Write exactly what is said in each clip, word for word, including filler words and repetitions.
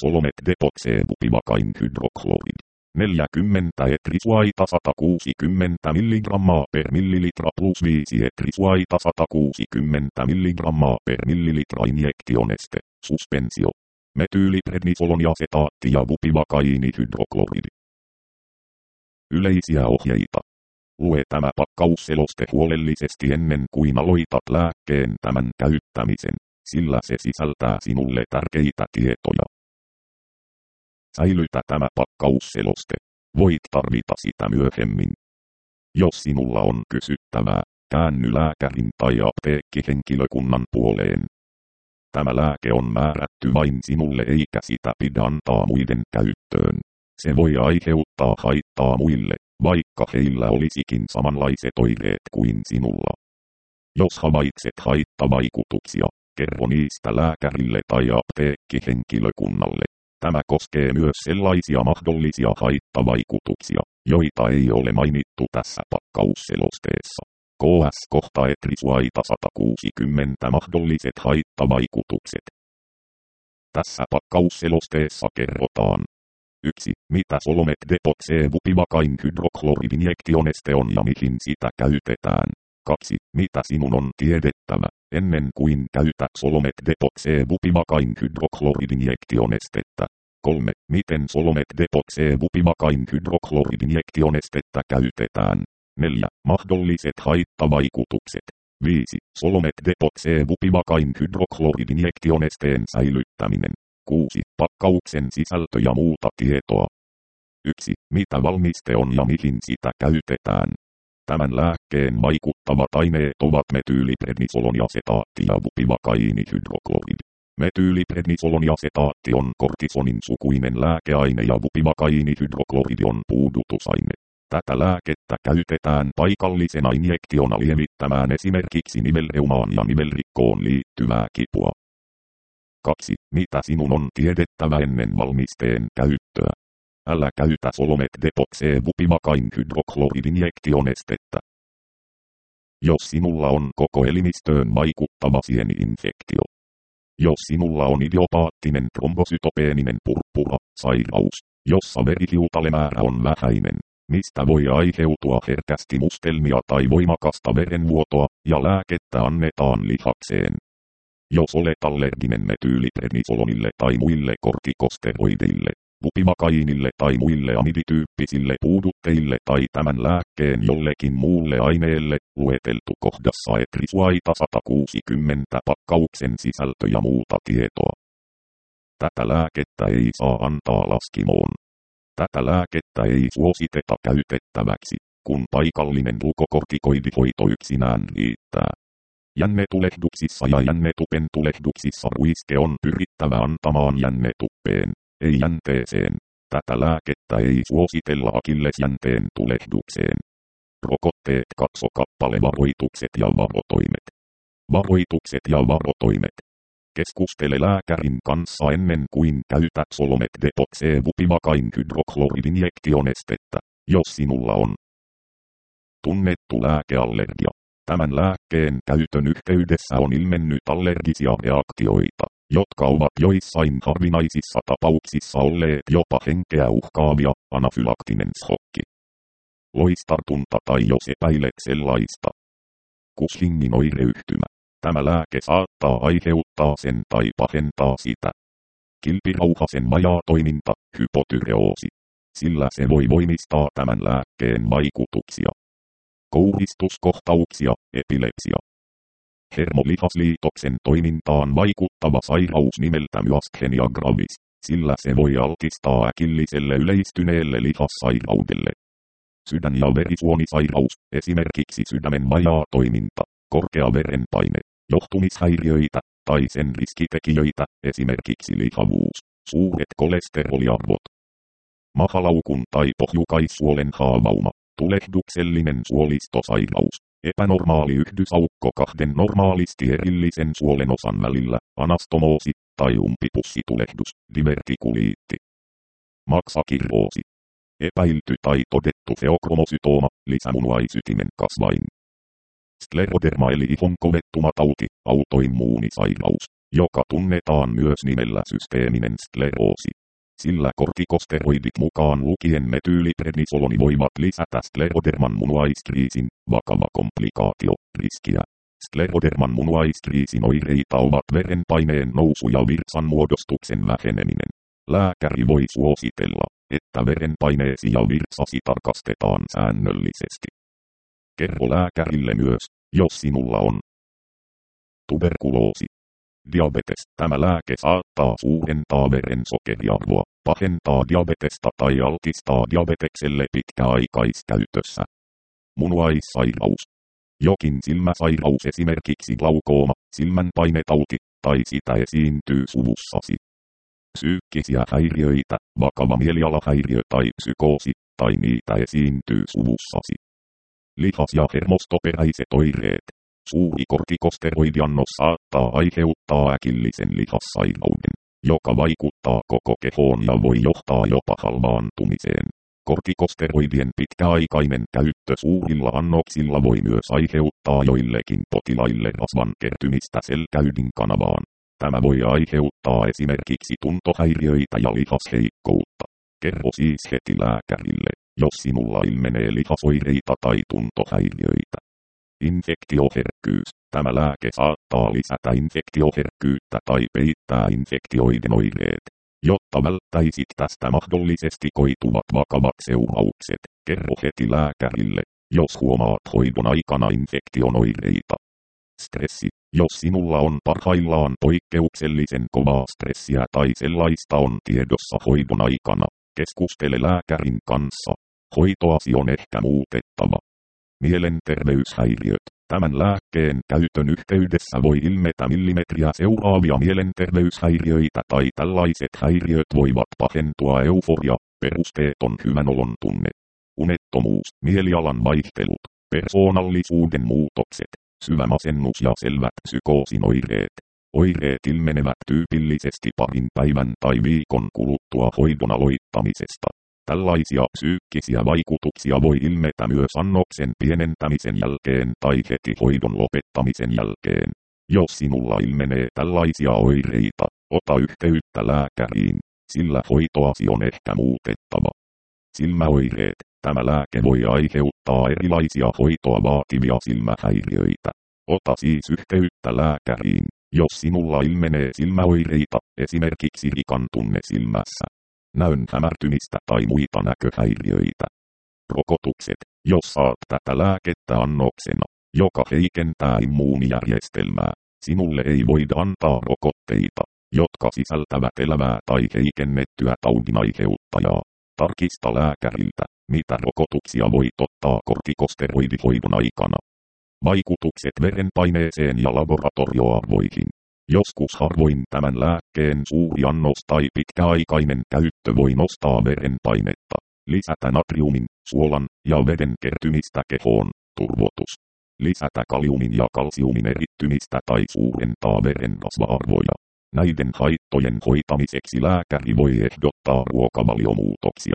Solomet depoxeebupivakain hydrochlorid. neljäkymmentä etrisuaita sata kuusikymmentä milligrammaa per millilitra plus viisi etrisuaita sata kuusikymmentä milligrammaa per millilitra injektioneste, suspensio. Metyyliprednisolon ja setaatti ja bupivakainihydrokloridi. Yleisiä ohjeita. Lue tämä pakkausseloste huolellisesti ennen kuin aloitat lääkkeen tämän käyttämisen, sillä se sisältää sinulle tärkeitä tietoja. Säilytä tämä pakkausseloste. Voit tarvita sitä myöhemmin. Jos sinulla on kysyttävää, käänny lääkärin tai apteekkihenkilökunnan puoleen. Tämä lääke on määrätty vain sinulle eikä sitä pidä antaa muiden käyttöön. Se voi aiheuttaa haittaa muille, vaikka heillä olisikin samanlaiset oireet kuin sinulla. Jos havaitset haittavaikutuksia, kerro niistä lääkärille tai apteekkihenkilökunnalle. Tämä koskee myös sellaisia mahdollisia haittavaikutuksia, joita ei ole mainittu tässä pakkausselosteessa. K S kohta etrisuaita sata kuusikymmentä mahdolliset haittavaikutukset. Tässä pakkausselosteessa kerrotaan. yksi. Mitä Solomet depoxeebupivakain hydrochloridinjektioneste on ja mihin sitä käytetään. kaksi. Mitä sinun on tiedettävä, ennen kuin käytät Solomet depoxeebupivakain hydrochloridinjektionestettä. kolme. Miten Solomet depoxeebupivakain hydrochloridinjektionestettä käytetään. neljä. Mahdolliset haittavaikutukset. viisi. Solomet depoxeebupivakain hydrochloridinjektionesteen säilyttäminen. kuusi. Pakkauksen sisältö ja muuta tietoa. yksi. Mitä valmiste on ja mihin sitä käytetään. Tämän lääkkeen vaikuttavat aineet ovat metyyliprednisolon ja setaatti ja bupivakainihydrokloridi. Metyyliprednisolon ja setaatti on kortisonin sukuinen lääkeaine ja bupivakainihydrokloridi on puudutusaine. Tätä lääkettä käytetään paikallisena injektiona lievittämään esimerkiksi nivelreumaan ja nivelrikkoon liittyvää kipua. kaksi. Mitä sinun on tiedettävä ennen valmisteen käyttöä? Älä käytä Solomet depoxeebupivakain hydrochloridinjektionestettä. Jos sinulla on koko elimistöön vaikuttava sieni-infektio. Jos sinulla on idiopaattinen trombosytopeeninen purppura-sairaus, jossa verihiutalemäärä on vähäinen, mistä voi aiheutua herkästi mustelmia tai voimakasta verenvuotoa, ja lääkettä annetaan lihakseen. Jos olet allerginen metyyliprednisolonille tai muille kortikosteroideille, bupivakainille tai muille amidityyppisille puudutteille tai tämän lääkkeen jollekin muulle aineelle, lueteltu kohdassa etrisuaita sata kuusikymmentä pakkauksen sisältö ja muuta tietoa. Tätä lääkettä ei saa antaa laskimoon. Tätä lääkettä ei suositeta käytettäväksi, kun paikallinen glukokortikoidihoito yksinään riittää. Jännetulehduksissa ja jännetupentulehduksissa ruiske on pyrittävä antamaan jännetuppeen, ei jänteeseen. Tätä lääkettä ei suositella akillesjänteen tulehdukseen. Rokotteet katso kappale varoitukset ja varotoimet. Varoitukset ja varotoimet. Keskustele lääkärin kanssa ennen kuin käytät Solomet depoxeebupivakain hydrochloridinjektionestettä, jos sinulla on tunnettu lääkeallergia. Tämän lääkkeen käytön yhteydessä on ilmennyt allergisia reaktioita, jotka ovat joissain harvinaisissa tapauksissa olleet jopa henkeä uhkaavia, anafylaktinen shokki. Loistartunta tai jos epäilet sellaista. Cushingin oireyhtymä. Tämä lääke saattaa aiheuttaa sen tai pahentaa sitä. Kilpirauhasen vajaatoiminta, hypotyreoosi. Sillä se voi voimistaa tämän lääkkeen vaikutuksia. Kouristuskohtauksia, epilepsia. Hermolihasliitoksen toimintaan vaikuttava sairaus nimeltä myasthenia gravis, sillä se voi altistaa äkilliselle yleistyneelle lihassairaudelle. Sydän- ja verisuonisairaus, esimerkiksi sydämen vajaatoiminta, korkea verenpaine, johtumishäiriöitä, tai sen riskitekijöitä, esimerkiksi lihavuus, suuret kolesteroliarvot. Mahalaukun tai pohjukaissuolen haavauma, tulehduksellinen suolistosairaus, epänormaali yhdysaukko kahden normaalisti erillisen suolenosan välillä, anastomoosi, tai umpipussitulehdus, divertikuliitti. Maksakirroosi. Epäilty tai todettu feokromosytooma, lisämunuaisytimen kasvain. Skleroderma eli ihon kovettumatauti, autoimmuunisairaus, joka tunnetaan myös nimellä systeeminen skleroosi. Sillä kortikosteroidit mukaan lukien metyyliprednisoloni voivat lisätä skleroderman munuaiskriisin, vakava komplikaatio, riskiä. Skleroderman munuaiskriisin oireita ovat verenpaineen nousu ja virtsan muodostuksen väheneminen. Lääkäri voi suositella, että verenpaineesi ja virtsasi tarkastetaan säännöllisesti. Kerro lääkärille myös, jos sinulla on tuberkuloosi. Diabetes. Tämä lääke saattaa suurentaa verensokeriarvoa, pahentaa diabetesta tai altistaa diabetekselle pitkäaikaiskäytössä. Munuaissairaus. Jokin silmäsairaus, esimerkiksi glaukooma, silmänpainetauti, tai sitä esiintyy suvussasi. Psyykkisiä häiriöitä, vakava mielialahäiriö tai psykoosi, tai niitä esiintyy suvussasi. Lihas- ja hermostoperäiset oireet. Suuri kortikosteroidiannos saattaa aiheuttaa äkillisen lihassairauden, joka vaikuttaa koko kehoon ja voi johtaa jopa halvaantumiseen. Kortikosteroidien pitkäaikainen käyttö suurilla annoksilla voi myös aiheuttaa joillekin potilaille rasvan kertymistä selkäydin kanavaan. Tämä voi aiheuttaa esimerkiksi tuntohäiriöitä ja lihasheikkoutta. Kerro siis heti lääkärille, jos sinulla ilmenee lihasoireita tai tuntohäiriöitä. Infektioherkkyys. Tämä lääke saattaa lisätä infektioherkkyyttä tai peittää infektioiden oireet. Jotta välttäisit tästä mahdollisesti koituvat vakavat seuraukset, kerro heti lääkärille, jos huomaat hoidon aikana infektion oireita. Stressi. Jos sinulla on parhaillaan poikkeuksellisen kovaa stressiä tai sellaista on tiedossa hoidon aikana, keskustele lääkärin kanssa. Hoitoasi on ehkä muutettava. Mielenterveyshäiriöt. Tämän lääkkeen käytön yhteydessä voi ilmetä millimetriä seuraavia mielenterveyshäiriöitä tai tällaiset häiriöt voivat pahentua euforia, perusteeton hyvänolon tunne, unettomuus, mielialan vaihtelut, persoonallisuuden muutokset, syvä masennus ja selvät psykoosin oireet. Oireet ilmenevät tyypillisesti parin päivän tai viikon kuluttua hoidon aloittamisesta. Tällaisia psyykkisiä vaikutuksia voi ilmetä myös annoksen pienentämisen jälkeen tai heti hoidon lopettamisen jälkeen. Jos sinulla ilmenee tällaisia oireita, ota yhteyttä lääkäriin, sillä hoitoasi on ehkä muutettava. Silmäoireet. Tämä lääke voi aiheuttaa erilaisia hoitoa vaativia silmähäiriöitä. Ota siis yhteyttä lääkäriin, jos sinulla ilmenee silmäoireita, esimerkiksi rikan tunne silmässä, näön hämärtymistä tai muita näköhäiriöitä. Rokotukset. Jos saat tätä lääkettä annoksena, joka heikentää immuunijärjestelmää, sinulle ei voida antaa rokotteita, jotka sisältävät elävää tai heikennettyä taudin aiheuttajaa. Tarkista lääkäriltä, mitä rokotuksia voit ottaa kortikosteroidihoidon aikana. Vaikutukset verenpaineeseen ja laboratorioarvoihin. Joskus harvoin tämän lääkkeen suuri annos tai pitkäaikainen käyttö voi nostaa verenpainetta, lisätä natriumin, suolan ja veden kertymistä kehoon, turvotus, lisätä kaliumin ja kalsiumin erittymistä tai suurentaa verenrasva-arvoja. Näiden haittojen hoitamiseksi lääkäri voi ehdottaa ruokavaliomuutoksia.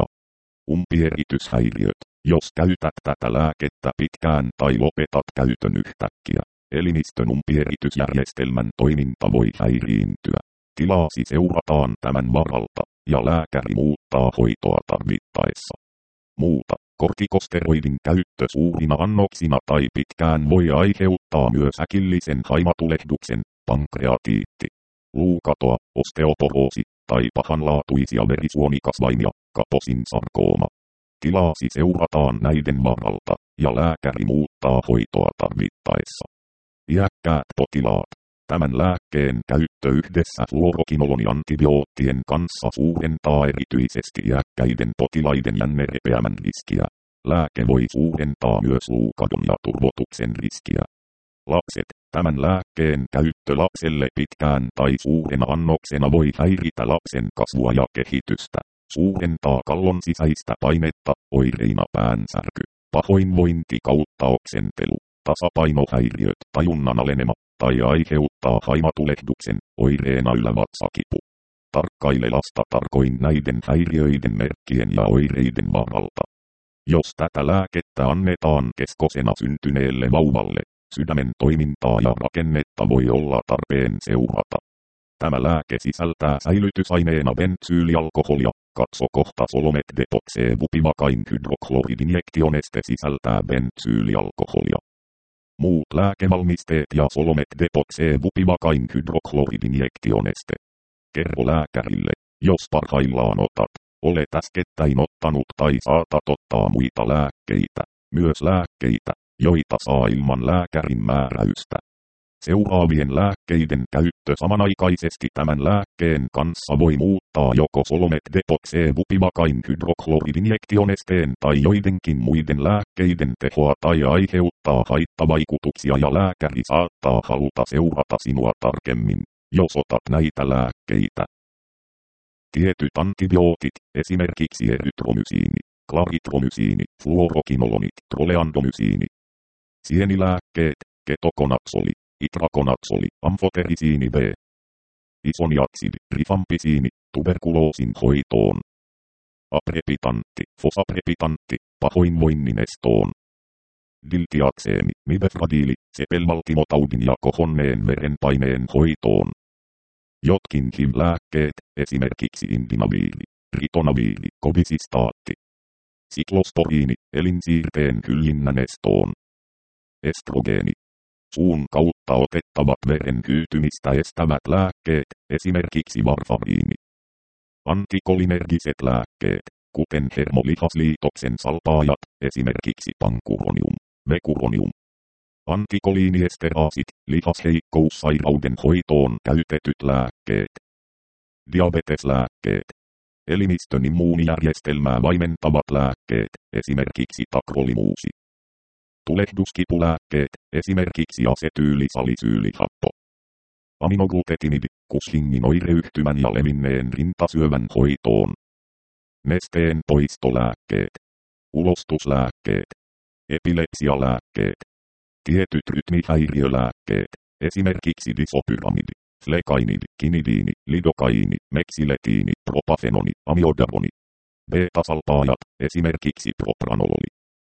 Umpierrytyshäiriöt. Jos käytät tätä lääkettä pitkään tai lopetat käytön yhtäkkiä, elimistön umpieritysjärjestelmän toiminta voi häiriintyä. Tilaasi seurataan tämän varalta, ja lääkäri muuttaa hoitoa tarvittaessa. Muuta. Kortikosteroidin käyttö suurina annoksina tai pitkään voi aiheuttaa myös äkillisen haimatulehduksen, pankreatiitti, luukatoa, osteoporoosi tai pahanlaatuisia verisuonikasvaimia, Kaposin sarkooma. Tilaasi seurataan näiden varalta, ja lääkäri muuttaa hoitoa tarvittaessa. Iäkkäät potilaat. Tämän lääkkeen käyttö yhdessä fluorokinoloni-antibioottien kanssa suurentaa erityisesti iäkkäiden potilaiden jännerepeämän riskiä. Lääke voi suurentaa myös luukadon ja turvotuksen riskiä. Lapset. Tämän lääkkeen käyttö lapselle pitkään tai suurena annoksena voi häiritä lapsen kasvua ja kehitystä. Suurentaa kallon sisäistä painetta, oireina päänsärky, pahoinvointi kautta oksentelu, tasapainohäiriöt, tajunnan alenema, tai aiheuttaa haimatulehduksen, oireena ylävatsakipu. Tarkkaile lasta tarkoin näiden häiriöiden merkkien ja oireiden varalta. Jos tätä lääkettä annetaan keskosena syntyneelle vauvalle, sydämen toimintaa ja rakennetta voi olla tarpeen seurata. Tämä lääke sisältää säilytysaineena bensyylialkoholia. Katso kohta Solomet Depoxevupivacain hydrokloriidinjektioneste sisältää bensyylialkoholia. Muut lääkevalmisteet ja Solomet Depoxevupivacain hydrokloriidinjektioneste. Kerro lääkärille, jos parhaillaan otat, olet äskettäin ottanut tai saatat ottaa muita lääkkeitä, myös lääkkeitä, joita saa ilman lääkärin määräystä. Seuraavien lääkkeiden käyttö samanaikaisesti tämän lääkkeen kanssa voi muuttaa joko Solomet Depoxevupivacain hydrokloriidinjektionesteen tai joidenkin muiden lääkkeiden tehoa tai aiheuttaa haittavaikutuksia ja lääkäri saattaa haluta seurata sinua tarkemmin, jos otat näitä lääkkeitä. Tietyt antibiootit, esimerkiksi erytromysiini, klaritromysiini, fluorokinolonit, troleandomysiini. Sienilääkkeet, ketokonatsoli, itrakonatsoli, amfoterisiini B. Isoniatsidi, rifampisiini, tuberkuloosin hoitoon. Aprepitantti, fosaprepitantti, pahoinvoinnin estoon. Diltiatseemi, mibefradiili, sepelvaltimotaudin ja kohonneen verenpaineen hoitoon. Jotkin H I V-lääkkeet, esimerkiksi indinaviili, ritonaviili, kobisistaatti. Siklosporiini, elinsiirteen kyljinnän estoon. Estrogeeni. Suun kautta otettavat veren hyytymistä estävät lääkkeet, esimerkiksi varfariini. Antikolinergiset lääkkeet, kuten hermolihasliitoksen salpaajat, esimerkiksi pankuronium, vekuronium. Antikoliiniesteraasit, lihasheikkoussairauden hoitoon käytetyt lääkkeet. Diabeteslääkkeet. Elimistön immuunijärjestelmää vaimentavat lääkkeet, esimerkiksi takrolimuusi. Tulehduskipulääkkeet, esimerkiksi asetyylisalisyylihappo. Aminoglutetinidi, Cushingin oireyhtymän ja levinneen rintasyövän hoitoon. Nesteen poistolääkkeet. Ulostuslääkkeet. Epilepsialääkkeet. Tietyt rytmihäiriölääkkeet, esimerkiksi disopyramidi, flekainidi, kinidiini, lidokaiini, meksiletiini, propafenoni, amiodaroni. Beta-salpaajat, esimerkiksi propranololi.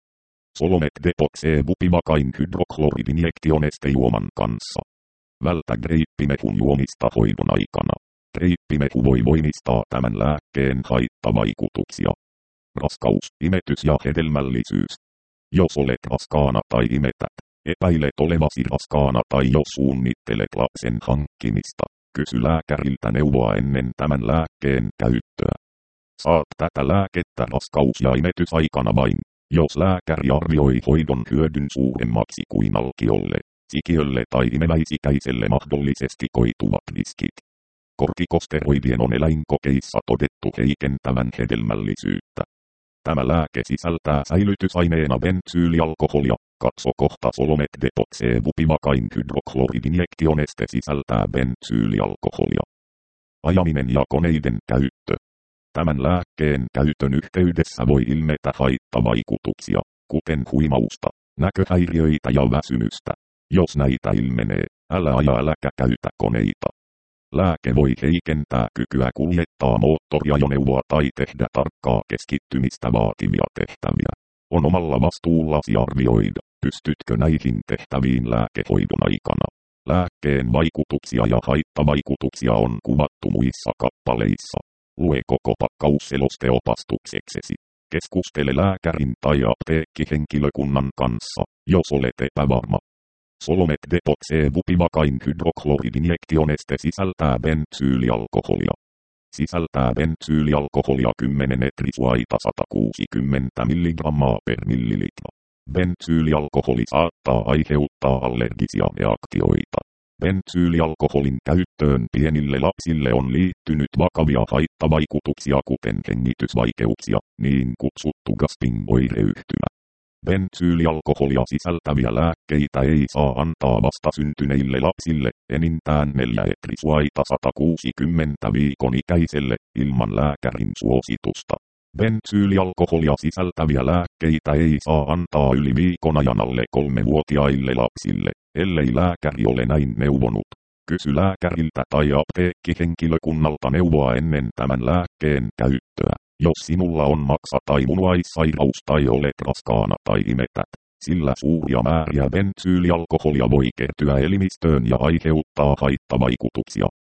Solomet Depoxevupivacain hydrokloriidinjektioneste juoman kanssa. Vältä greippimehun juomista hoidon aikana. Greippimehu voi voimistaa tämän lääkkeen haittavaikutuksia. Raskaus, imetys ja hedelmällisyys. Jos olet raskaana tai imetät, epäilet olevasi raskaana tai jos suunnittelet lapsen hankkimista, kysy lääkäriltä neuvoa ennen tämän lääkkeen käyttöä. Saat tätä lääkettä raskaus- ja imetysaikana vain, jos lääkäri arvioi hoidon hyödyn suuremmaksi kuin alkiolle, sikiölle tai imeväisikäiselle mahdollisesti koituvat riskit. Kortikosteroidien on eläinkokeissa todettu heikentävän hedelmällisyyttä. Tämä lääke sisältää säilytysaineena bensyylialkoholia. Katso kohta Solomet Depoxevupivacain hydrokloriidinjektioneste sisältää bensyylialkoholia. Ajaminen ja koneiden käyttö. Tämän lääkkeen käytön yhteydessä voi ilmetä haittavaikutuksia, kuten huimausta, näköhäiriöitä ja väsymystä. Jos näitä ilmenee, älä aja äläkä käytä koneita. Lääke voi heikentää kykyä kuljettaa moottoriajoneuvoa tai tehdä tarkkaa keskittymistä vaativia tehtäviä. On omalla vastuullasi arvioida, pystytkö näihin tehtäviin lääkehoidon aikana. Lääkkeen vaikutuksia ja haittavaikutuksia on kuvattu muissa kappaleissa. Lue koko pakkaus selosteopastukseksesi. Keskustele lääkärin tai apteekkihenkilökunnan kanssa, jos olet epävarma. Solomet Depoxevupivacain hydrokloriidinjektioneste sisältää bensyylialkoholia. Sisältää bensyylialkoholia kymmenen etrisuaita sata kuusikymmentä milligrammaa per millilitra. Bensyylialkoholi saattaa aiheuttaa allergisia reaktioita. Bensyylialkoholin käyttöön pienille lapsille on liittynyt vakavia haittavaikutuksia kuten hengitysvaikeuksia, niin kutsuttu gasping-oireyhtymä. Bensyylialkoholia sisältäviä lääkkeitä ei saa antaa vastasyntyneille lapsille, enintään neljä etrisuaita sata kuusikymmentä viikon ikäiselle, ilman lääkärin suositusta. Bensyylialkoholia sisältäviä lääkkeitä ei saa antaa yli viikon ajan alle kolmevuotiaille lapsille, ellei lääkäri ole näin neuvonut. Kysy lääkäriltä tai apteekkihenkilökunnalta neuvoa ennen tämän lääkkeen käyttöä. Jos sinulla on maksa- tai munuaissairaus tai olet raskaana tai imetät, sillä suuria määriä bensyylialkoholia voi kertyä elimistöön ja aiheuttaa haittavaikutuksia,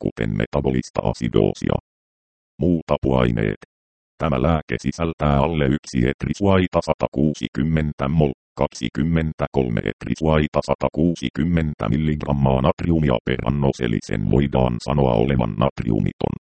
kuten metabolista asidoosia. Muut apuaineet. Tämä lääke sisältää alle yksi etrisuaita sata kuusikymmentä mol, kaksikymmentäkolme etrisuaita sata kuusikymmentä milligrammaa natriumia per annos, eli sen voidaan sanoa olevan natriumiton.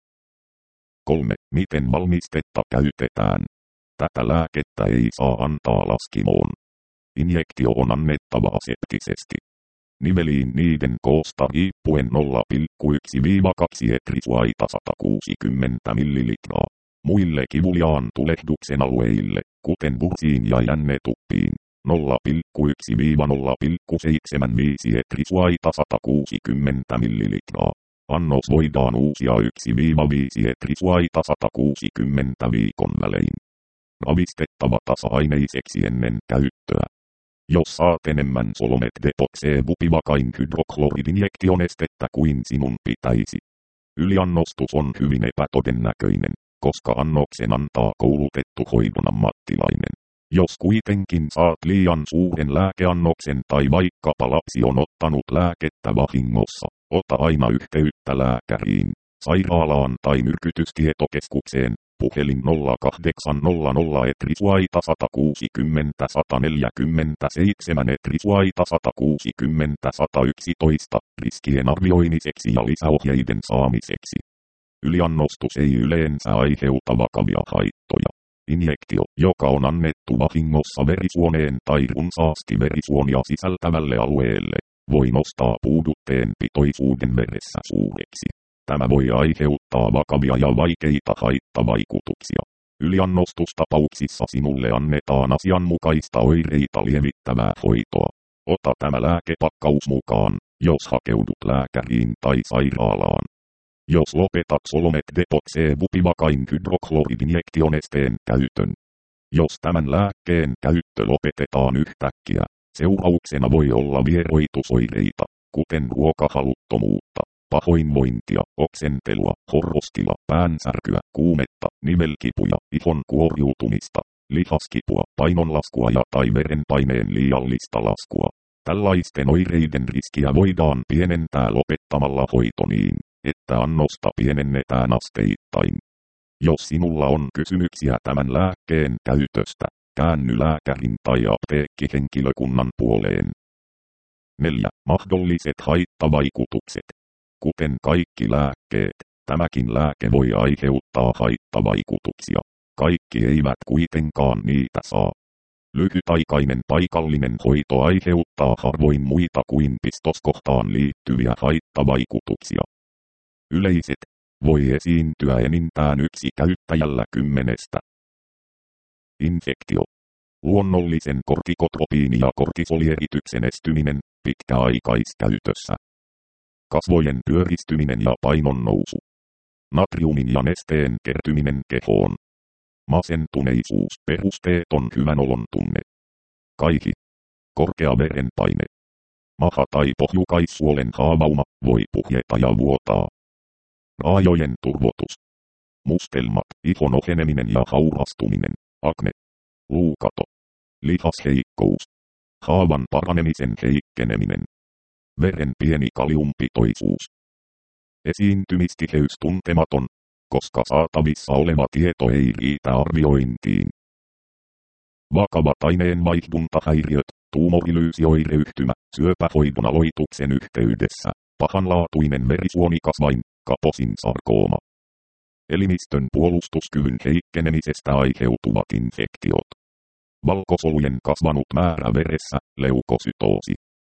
kolme. Miten valmistetta käytetään? Tätä lääkettä ei saa antaa laskimoon. Injektio on annettava aseptisesti. Niveliin niiden koosta riippuen nolla pilkku yksi kaksi etrisuaita sata kuusikymmentä millilitraa. Muille kivuliaan tulehduksen alueille, kuten bursiin ja jännetuppiin, nolla pilkku yksi nolla pilkku seitsemänkymmentäviisi etrisuaita sata kuusikymmentä millilitraa. Annos voidaan uusia yksi viisi etrisuaita sata kuusikymmentä viikon välein. Ravistettava tasa-aineiseksi ennen käyttöä. Jos saat enemmän Solomet depoxeebupivakain hydrokloridi-injektionestettä kuin sinun pitäisi. Yliannostus on hyvin epätodennäköinen, koska annoksen antaa koulutettu hoidon ammattilainen. Jos kuitenkin saat liian suuren lääkeannoksen tai vaikkapa lapsi on ottanut lääkettä vahingossa, ota aina yhteyttä lääkäriin, sairaalaan tai myrkytystietokeskukseen. Puhelin nolla kahdeksan nolla nolla etrisuaita sata kuusikymmentä sata neljäkymmentäseitsemän etrisuaita sata kuusikymmentä sata yksitoista riskien arvioimiseksi ja lisäohjeiden saamiseksi. Yliannostus ei yleensä aiheuta vakavia haittoja. Injektio, joka on annettu vahingossa verisuoneen tai runsaasti verisuonia sisältävälle alueelle, voi nostaa puudutteen pitoisuuden veressä suureksi. Tämä voi aiheuttaa vakavia ja vaikeita haittavaikutuksia. Yliannostustapauksissa sinulle annetaan asianmukaista oireita lievittävää hoitoa. Ota tämä lääkepakkaus mukaan, jos hakeudut lääkäriin tai sairaalaan. Jos lopetat Solomet depoxeebupivakain hydrokloridi-injektionesteen käytön. Jos tämän lääkkeen käyttö lopetetaan yhtäkkiä, seurauksena voi olla vieroitusoireita, kuten ruokahaluttomuutta, pahoinvointia, oksentelua, horrostila, päänsärkyä, kuumetta, nivelkipuja, ihon kuoriutumista, lihaskipua, painonlaskua ja tai verenpaineen liiallista laskua. Tällaisten oireiden riskiä voidaan pienentää lopettamalla hoito niin, että annosta pienennetään asteittain. Jos sinulla on kysymyksiä tämän lääkkeen käytöstä, käänny lääkärin tai apteekkihenkilökunnan puoleen. neljä. Mahdolliset haittavaikutukset. Kuten kaikki lääkkeet, tämäkin lääke voi aiheuttaa haittavaikutuksia. Kaikki eivät kuitenkaan niitä saa. Lyhytaikainen paikallinen hoito aiheuttaa harvoin muita kuin pistoskohtaan liittyviä haittavaikutuksia. Yleiset voi esiintyä enintään yksi käyttäjällä kymmenestä. Infektio. Luonnollisen kortikotropiini- ja kortisolierityksen estyminen pitkäaikaiskäytössä. Kasvojen pyöristyminen ja painon nousu. Natriumin ja nesteen kertyminen kehoon. Masentuneisuus, perusteeton hyvänolon tunne. Kaihi. Korkea verenpaine. Maha- tai pohjukaissuolen haavauma voi puhjeta ja vuotaa. Raajojen turvotus. Mustelmat, ihon oheneminen ja haurastuminen, akne. Luukato. Lihasheikkous. Haavan paranemisen heikkeneminen. Veren pieni kaliumpitoisuus. Esiintymistiheys tuntematon, koska saatavissa oleva tieto ei riitä arviointiin. Vakavat aineenvaihduntahäiriöt, tuumorilyysioireyhtymä, syöpähoidon aloituksen yhteydessä, pahanlaatuinen verisuonikasvain, Kaposin sarkooma. Elimistön puolustuskyvyn heikkenemisestä aiheutuvat infektiot. Valkosolujen kasvanut määrä veressä, leukosytoosi.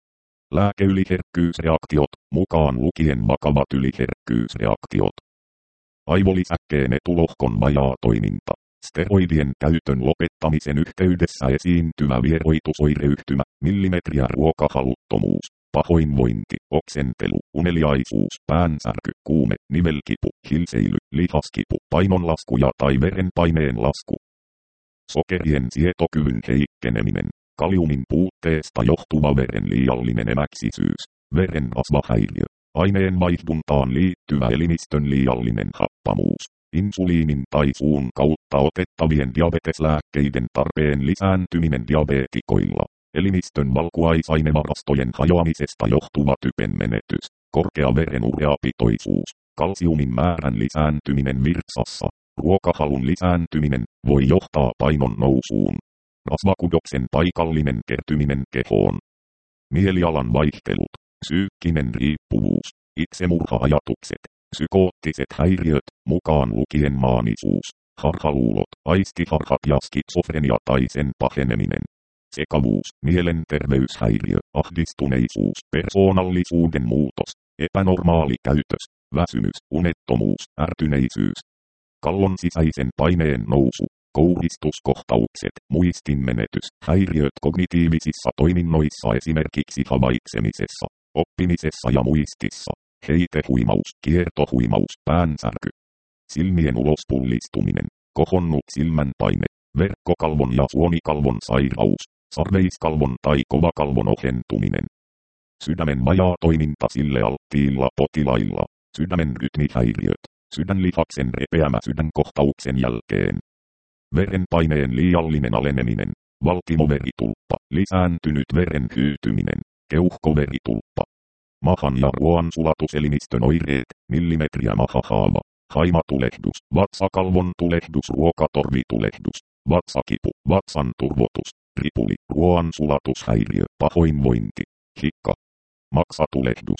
Lääkeyliherkkyysreaktiot, mukaan lukien vakavat yliherkkyysreaktiot. Aivolisäkkeen etulohkon vajaa toiminta. Steroidien käytön lopettamisen yhteydessä esiintyvä vieroitusoireyhtymä, millimetriä ruokahaluttomuus, pahoinvointi, oksentelu, uneliaisuus, päänsärky, kuume, nivelkipu, hilseily, lihaskipu, painonlasku ja tai verenpaineen lasku. Sokerien sietokyvyn heikkeneminen, kaliumin puutteesta johtuva veren liiallinen emäksisyys, veren rasvahäiriö, aineenvaihduntaan liittyvä elimistön liiallinen happamuus, insuliinin tai suun kautta otettavien diabeteslääkkeiden tarpeen lisääntyminen diabeetikoilla, elimistön valkuaisainevarastojen hajoamisesta johtuva typen menetys, korkea veren ureapitoisuus, Kalsiumin määrän lisääntyminen virtsassa, ruokahalun lisääntyminen, voi johtaa painon nousuun. Rasvakudoksen paikallinen kertyminen kehoon. Mielialan vaihtelut, psyykkinen riippuvuus, itsemurha-ajatukset, psykoottiset häiriöt, mukaan lukien maanisuus, harhaluulot, aistiharhat ja skitsofrenia tai sen paheneminen. Sekavuus, mielenterveyshäiriö, ahdistuneisuus, persoonallisuuden muutos, epänormaali käytös, väsymys, unettomuus, ärtyneisyys. Kallon sisäisen paineen nousu, kouristuskohtaukset, muistinmenetys, häiriöt kognitiivisissa toiminnoissa esimerkiksi havaitsemisessa, oppimisessa ja muistissa, heitehuimaus, kiertohuimaus, päänsärky. Silmien ulospullistuminen, kohonnut silmänpaine, verkkokalvon ja suonikalvon sairaus, sarveiskalvon tai kovakalvon ohentuminen. Sydämen vajaa toiminta sille alttiilla potilailla, sydämen rytmihäiriöt, sydänlihaksen repeämä sydänkohtauksen jälkeen. Verenpaineen liiallinen aleneminen, valtimoveritulppa, lisääntynyt veren hyytyminen, keuhkoveritulppa. Mahan ja ruoan sulatuselimistön oireet, millimetriä mahahaava, haimatulehdus, vatsakalvon tulehdus, ruokatorvitulehdus, vatsakipu, vatsan turvotus, ripuli, ruoan sulatushäiriö, pahoinvointi, hikka. Maksatulehdus,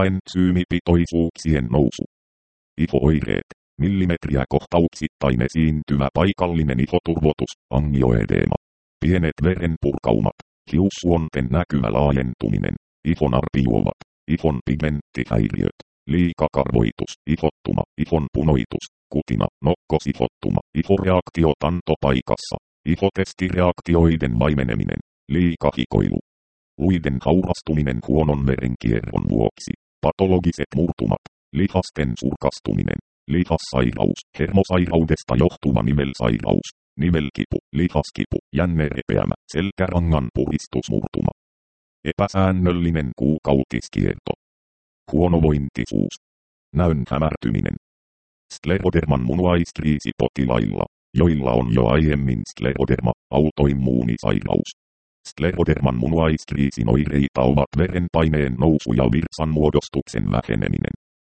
maksaensyymipitoisuuksien nousu. Iho-oireet, millimetriä kohtauksittain esiintyvä paikallinen ihoturvotus, angioedeema. Pienet verenpurkaumat, hiussuonten näkyvä laajentuminen, ihon arpijuovat, ihon pigmenttihäiriöt, liikakarvoitus, ihottuma, ihon punoitus, kutina, nokkosihottuma, ihoreaktio tantopaikassa, ihotestireaktioiden vaimeneminen, liikahikoilu. Luiden haurastuminen huonon verenkierron vuoksi, patologiset murtumat, lihasten surkastuminen, lihassairaus, hermosairaudesta johtuva nivelsairaus, nivelkipu, lihaskipu, jännerepeämä, selkärangan puristusmurtuma. Epäsäännöllinen kuukautiskierto. Huonovointisuus. Näön hämärtyminen. Skleroderman munuaiskriisi potilailla, joilla on jo aiemmin skleroderma, autoimmuunisairaus. Skleroderman munuaiskriisin oireita ovat verenpaineen nousu ja virtsan muodostuksen väheneminen.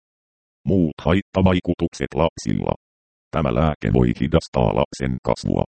Muut haittavaikutukset lapsilla. Tämä lääke voi hidastaa lapsen kasvua.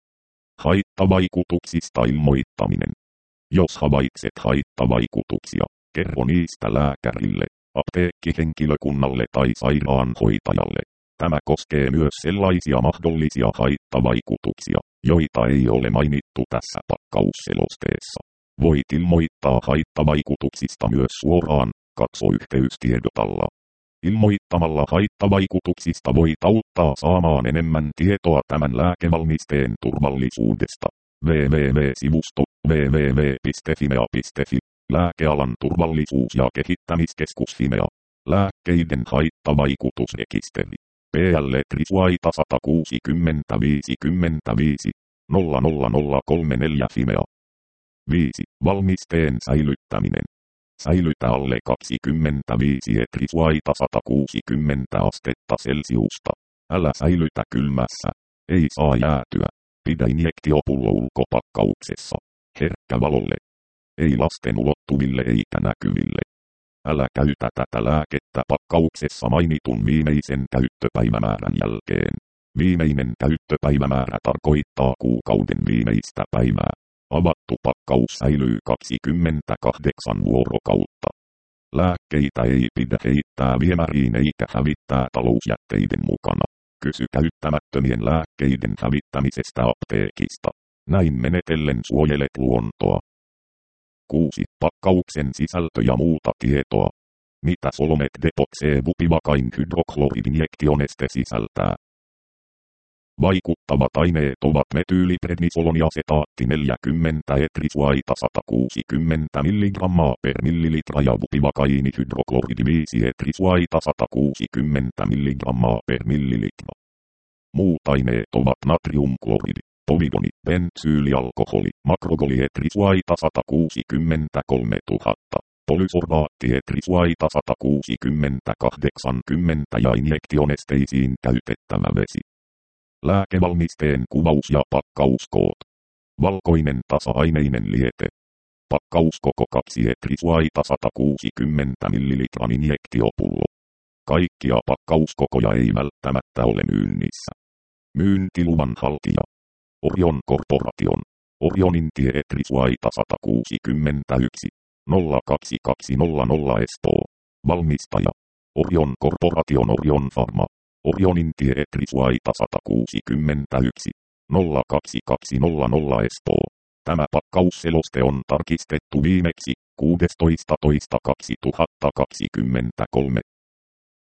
Haittavaikutuksista ilmoittaminen. Jos havaitset haittavaikutuksia, kerro niistä lääkärille, apteekkihenkilökunnalle tai sairaanhoitajalle. Tämä koskee myös sellaisia mahdollisia haittavaikutuksia, joita ei ole mainittu tässä pakkausselosteessa. Voit ilmoittaa haittavaikutuksista myös suoraan, katso yhteystiedotalla. Ilmoittamalla haittavaikutuksista voit auttaa saamaan enemmän tietoa tämän lääkevalmisteen turvallisuudesta. www-sivusto www piste fimea piste fi Lääkealan turvallisuus- ja kehittämiskeskus Fimea. Lääkkeiden haittavaikutusrekisteri. P L Trisuaita sata kuusikymmentä viisikymmentäviisi nolla nolla nolla kolme neljä Fimea. viisi. Valmisteen säilyttäminen. Säilytä alle kaksikymmentäviisi Trisuaita sata kuusikymmentä astetta Celsiusta. Älä säilytä kylmässä. Ei saa jäätyä. Pidä injektiopullo ulkopakkauksessa. Herkkä valolle. Ei lasten ulottuville eikä näkyville. Älä käytä tätä lääkettä pakkauksessa mainitun viimeisen käyttöpäivämäärän jälkeen. Viimeinen käyttöpäivämäärä tarkoittaa kuukauden viimeistä päivää. Avattu pakkaus säilyy kaksikymmentäkahdeksan vuorokautta. Lääkkeitä ei pidä heittää viemäriin eikä hävittää talousjätteiden mukana. Kysy käyttämättömien lääkkeiden hävittämisestä apteekista. Näin menetellen suojelet luontoa. kuusi. Pakkauksen sisältö ja muuta tietoa. Mitä Solomet depoxeebupivakain hydrokloridi-injektioneste sisältää? Vaikuttavat aineet ovat metyyliprednisolon ja setaatti neljäkymmentä etrisuaita sata kuusikymmentä milligrammaa per millilitra ja bupivakaini hydrokloridi viisi etrisuaita sata kuusikymmentä milligrammaa per millilitra. Muut aineet ovat natriumkloridi, povidoni, bensyylialkoholi, makrogolietrisuaita sata kuusikymmentäkolme tuhatta, polysorbaatietrisuaita sata kuusikymmentä kahdeksankymmentä ja injektionesteisiin käytettävä vesi. Lääkevalmisteen kuvaus ja pakkauskoot. Valkoinen tasa-aineinen liete. Pakkauskoko kaksi etrisuaita sata kuusikymmentä millilitran injektiopullo. Kaikkia pakkauskokoja ei välttämättä ole myynnissä. Myyntiluvan haltija. Orion Corporation. Orionin tie Etrisvaita sata kuusikymmentäyksi nolla kaksi kaksi nolla nolla Espoo. Valmistaja. Orion Corporation Orion Pharma. Orionin tie Etrisvaita sata kuusikymmentäyksi nolla kaksi kaksi nolla nolla Espoo. Tämä pakkausseloste on tarkistettu viimeksi kuudestoista toista kaksituhattakaksikymmentäkolme.